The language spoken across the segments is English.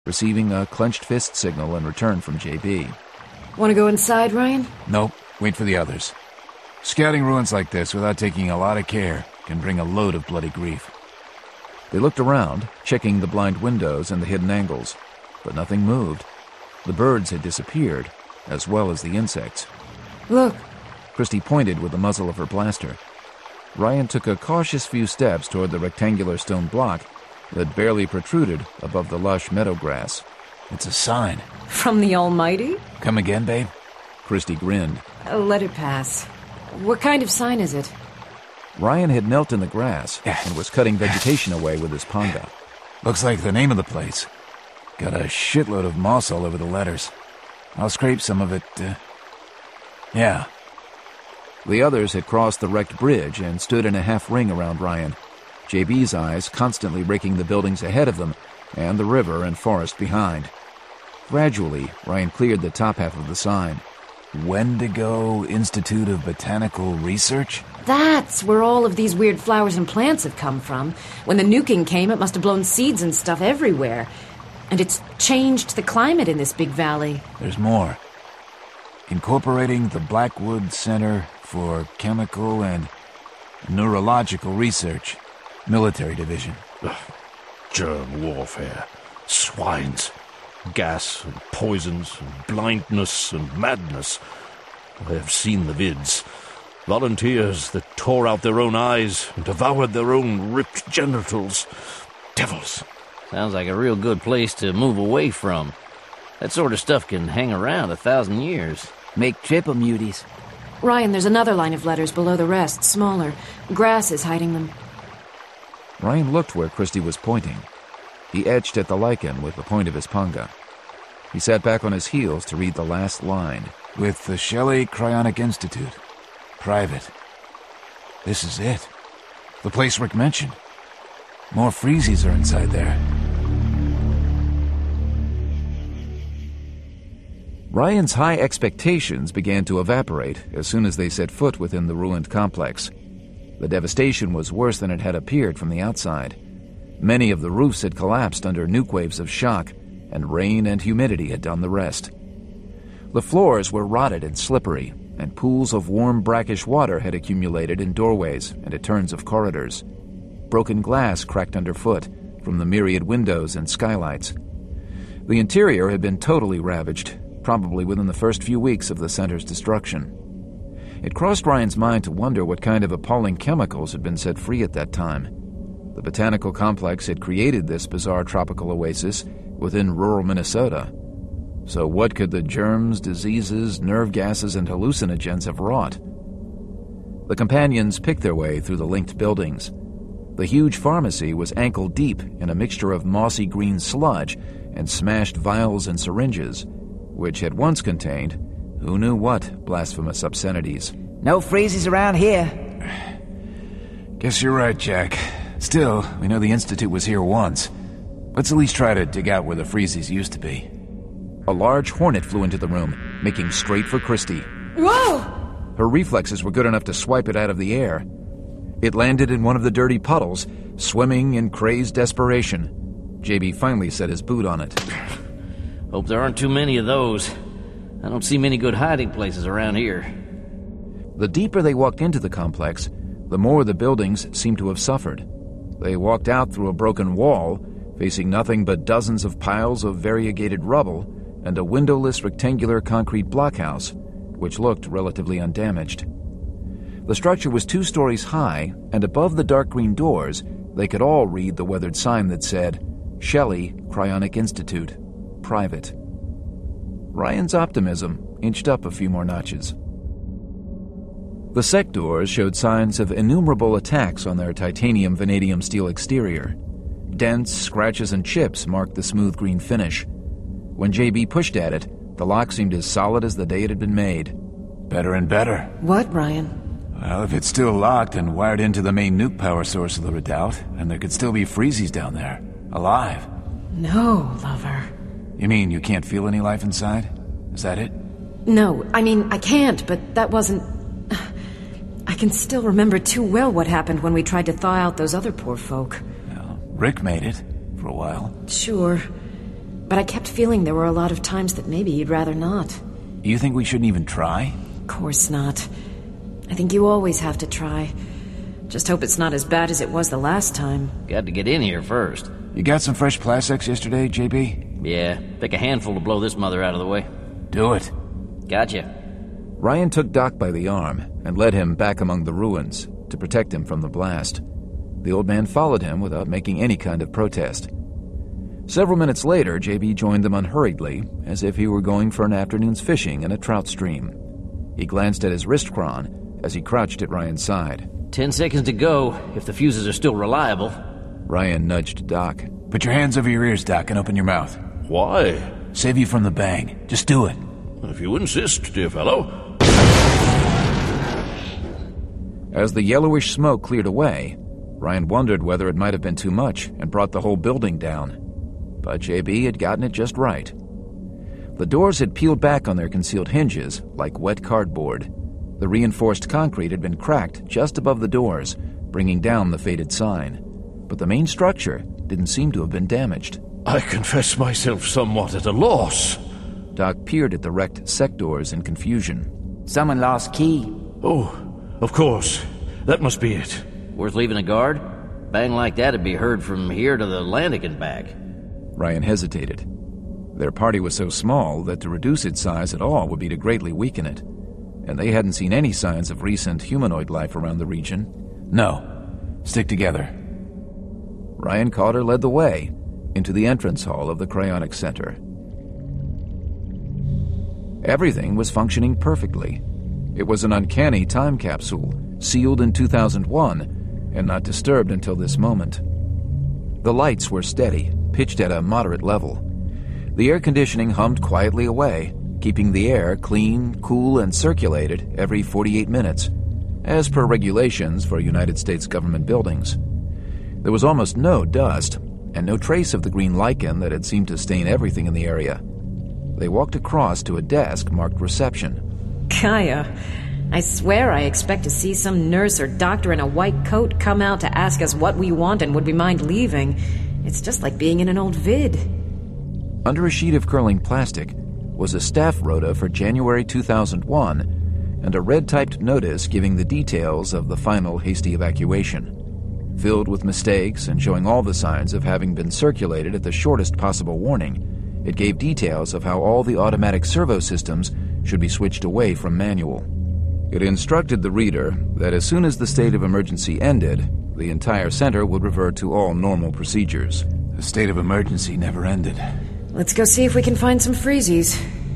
receiving a clenched fist signal in return from JB. Want to go inside, Ryan? Nope, wait for the others. Scouting ruins like this without taking a lot of care can bring a load of bloody grief. They looked around, checking the blind windows and the hidden angles, but nothing moved. The birds had disappeared, as well as the insects. Look. Christy pointed with the muzzle of her blaster. Ryan took a cautious few steps toward the rectangular stone block that barely protruded above the lush meadow grass. It's a sign. From the Almighty? Come again, babe? Christy grinned. Let it pass. What kind of sign is it? Ryan had knelt in the grass and was cutting vegetation away with his panga. Looks like the name of the place. Got a shitload of moss all over the letters. I'll scrape some of it, yeah. The others had crossed the wrecked bridge and stood in a half-ring around Ryan, JB's eyes constantly raking the buildings ahead of them and the river and forest behind. Gradually, Ryan cleared the top half of the sign. Wendigo Institute of Botanical Research? That's where all of these weird flowers and plants have come from. When the nuking came, it must have blown seeds and stuff everywhere. And it's changed the climate in this big valley. There's more. Incorporating the Blackwood Center for Chemical and Neurological Research, Military Division. Germ warfare, swines, gas and poisons and blindness and madness. I have seen the vids. Volunteers that tore out their own eyes and devoured their own ripped genitals. Devils. Sounds like a real good place to move away from. That sort of stuff can hang around 1,000 years. Make triple muties. Ryan, there's another line of letters below the rest, smaller. Grass is hiding them. Ryan looked where Christy was pointing. He etched at the lichen with the point of his panga. He sat back on his heels to read the last line. With the Shelley Cryonic Institute. Private. This is it. The place Rick mentioned. More freezies are inside there. Ryan's high expectations began to evaporate as soon as they set foot within the ruined complex. The devastation was worse than it had appeared from the outside. Many of the roofs had collapsed under nuke waves of shock, and rain and humidity had done the rest. The floors were rotted and slippery, and pools of warm, brackish water had accumulated in doorways and at turns of corridors. Broken glass cracked underfoot from the myriad windows and skylights. The interior had been totally ravaged, probably within the first few weeks of the center's destruction. It crossed Ryan's mind to wonder what kind of appalling chemicals had been set free at that time. The botanical complex had created this bizarre tropical oasis within rural Minnesota. So what could the germs, diseases, nerve gases, and hallucinogens have wrought? The companions picked their way through the linked buildings. The huge pharmacy was ankle-deep in a mixture of mossy green sludge and smashed vials and syringes, which had once contained who knew what blasphemous obscenities. No freezes around here. Guess you're right, Jack. Still, we know the Institute was here once. Let's at least try to dig out where the freezies used to be. A large hornet flew into the room, making straight for Christy. Whoa! Her reflexes were good enough to swipe it out of the air. It landed in one of the dirty puddles, swimming in crazed desperation. JB finally set his boot on it. Hope there aren't too many of those. I don't see many good hiding places around here. The deeper they walked into the complex, the more the buildings seemed to have suffered. They walked out through a broken wall, facing nothing but dozens of piles of variegated rubble and a windowless rectangular concrete blockhouse, which looked relatively undamaged. The structure was 2 stories high, and above the dark green doors, they could all read the weathered sign that said, Shelley Cryonic Institute, Private. Ryan's optimism inched up a few more notches. The sectors showed signs of innumerable attacks on their titanium vanadium steel exterior. Dents, scratches, and chips marked the smooth green finish. When JB pushed at it, the lock seemed as solid as the day it had been made. Better and better. What, Ryan? Well, if it's still locked and wired into the main nuke power source of the redoubt, then there could still be freezies down there, alive. No, lover. You mean you can't feel any life inside? Is that it? No, I mean, I can't, but that wasn't... I can still remember too well what happened when we tried to thaw out those other poor folk. Well, Rick made it, for a while. Sure. but I kept feeling there were a lot of times that maybe you'd rather not. You think we shouldn't even try? Of course not. I think you always have to try. Just hope it's not as bad as it was the last time. Got to get in here first. You got some fresh plastics yesterday, JB? Yeah, pick a handful to blow this mother out of the way. Do it. Gotcha. Ryan took Doc by the arm and led him back among the ruins to protect him from the blast. The old man followed him without making any kind of protest. Several minutes later, JB joined them unhurriedly, as if he were going for an afternoon's fishing in a trout stream. He glanced at his wrist chron as he crouched at Ryan's side. 10 seconds to go, if the fuses are still reliable. Ryan nudged Doc. Put your hands over your ears, Doc, and open your mouth. Why? Save you from the bang. Just do it. If you insist, dear fellow. As the yellowish smoke cleared away, Ryan wondered whether it might have been too much and brought the whole building down. But JB had gotten it just right. The doors had peeled back on their concealed hinges like wet cardboard. The reinforced concrete had been cracked just above the doors, bringing down the faded sign. But the main structure didn't seem to have been damaged. I confess myself somewhat at a loss. Doc peered at the wrecked sec doors in confusion. Someone lost key. Oh, of course. That must be it. Worth leaving a guard? Bang like that'd be heard from here to the Atlantic and back. Ryan hesitated. Their party was so small that to reduce its size at all would be to greatly weaken it. And they hadn't seen any signs of recent humanoid life around the region. No. Stick together. Ryan Carter led the way into the entrance hall of the Cryonics Center. Everything was functioning perfectly. It was an uncanny time capsule, sealed in 2001, and not disturbed until this moment. The lights were steady, pitched at a moderate level. The air conditioning hummed quietly away, keeping the air clean, cool, and circulated every 48 minutes, as per regulations for United States government buildings. There was almost no dust, and no trace of the green lichen that had seemed to stain everything in the area. They walked across to a desk marked reception. Kaya, I swear I expect to see some nurse or doctor in a white coat come out to ask us what we want and would we mind leaving. It's just like being in an old vid. Under a sheet of curling plastic was a staff rota for January 2001 and a red-typed notice giving the details of the final hasty evacuation. Filled with mistakes and showing all the signs of having been circulated at the shortest possible warning, it gave details of how all the automatic servo systems should be switched away from manual. It instructed the reader that as soon as the state of emergency ended, the entire center would revert to all normal procedures. The state of emergency never ended. Let's go see if we can find some freezies.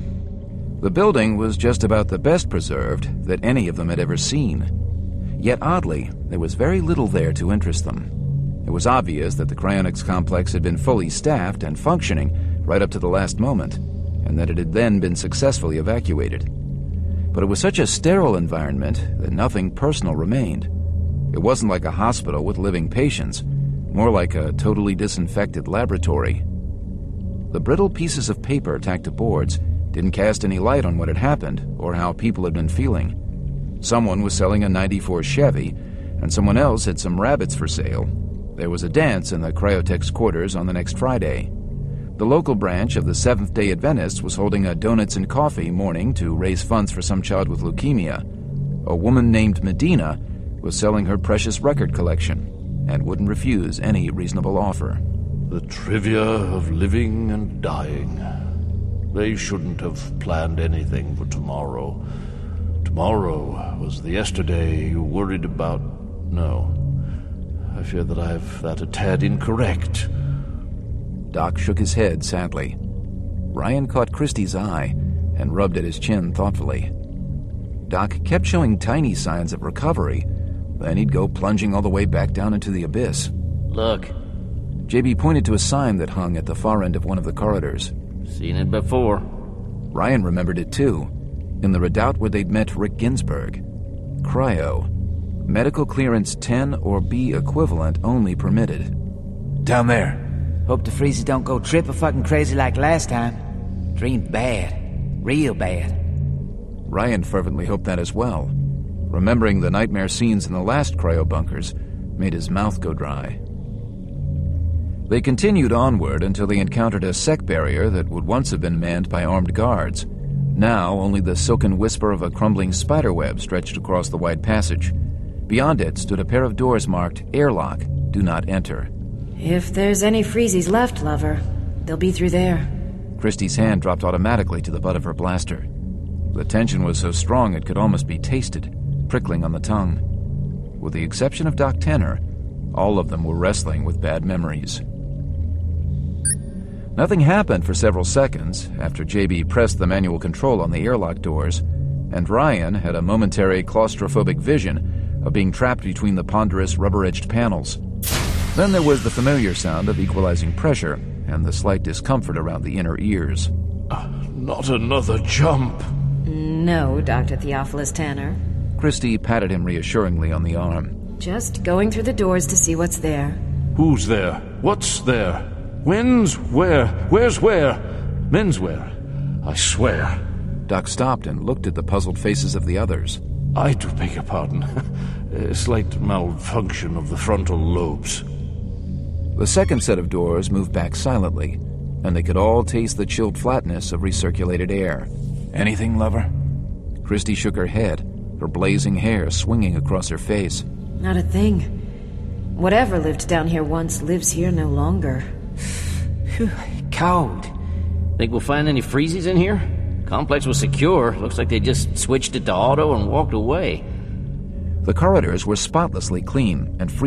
The building was just about the best preserved that any of them had ever seen. Yet oddly, there was very little there to interest them. It was obvious that the cryonics complex had been fully staffed and functioning right up to the last moment, and that it had then been successfully evacuated. But it was such a sterile environment that nothing personal remained. It wasn't like a hospital with living patients, more like a totally disinfected laboratory. The brittle pieces of paper tacked to boards didn't cast any light on what had happened or how people had been feeling. Someone was selling a '94 Chevy, and someone else had some rabbits for sale. There was a dance in the Cryotex quarters on the next Friday. The local branch of the Seventh-day Adventists was holding a donuts and coffee morning to raise funds for some child with leukemia. A woman named Medina was selling her precious record collection and wouldn't refuse any reasonable offer. The trivia of living and dying. They shouldn't have planned anything for tomorrow. Tomorrow was the yesterday you worried about. No, I fear that I've that a tad incorrect. Doc shook his head sadly. Ryan caught Christie's eye and rubbed at his chin thoughtfully. Doc kept showing tiny signs of recovery, then he'd go plunging all the way back down into the abyss. Look. JB pointed to a sign that hung at the far end of one of the corridors. Seen it before. Ryan remembered it too, in the redoubt where they'd met Rick Ginsburg. Cryo. Medical clearance 10 or B equivalent only permitted. Down there. Hope the freezers don't go triple fucking crazy like last time. Dreamed bad. Real bad. Ryan fervently hoped that as well. Remembering the nightmare scenes in the last cryo bunkers made his mouth go dry. They continued onward until they encountered a sec barrier that would once have been manned by armed guards. Now, only the silken whisper of a crumbling spiderweb stretched across the wide passage. Beyond it stood a pair of doors marked Airlock, Do Not Enter. If there's any freezies left, lover, they'll be through there. Christie's hand dropped automatically to the butt of her blaster. The tension was so strong it could almost be tasted, prickling on the tongue. With the exception of Doc Tanner, all of them were wrestling with bad memories. Nothing happened for several seconds after JB pressed the manual control on the airlock doors, and Ryan had a momentary claustrophobic vision of being trapped between the ponderous rubber-edged panels. Then there was the familiar sound of equalizing pressure and the slight discomfort around the inner ears. Not another jump. No, Dr. Theophilus Tanner. Christie patted him reassuringly on the arm. Just going through the doors to see what's there. Who's there? What's there? When's where? Where's where? Men's where? I swear. Doc stopped and looked at the puzzled faces of the others. I do beg your pardon. A slight malfunction of the frontal lobes. The second set of doors moved back silently, and they could all taste the chilled flatness of recirculated air. Anything, lover? Christie shook her head, her blazing hair swinging across her face. Not a thing. Whatever lived down here once lives here no longer. Phew, cold. Think we'll find any freezies in here? Complex was secure. Looks like they just switched it to auto and walked away. The corridors were spotlessly clean and free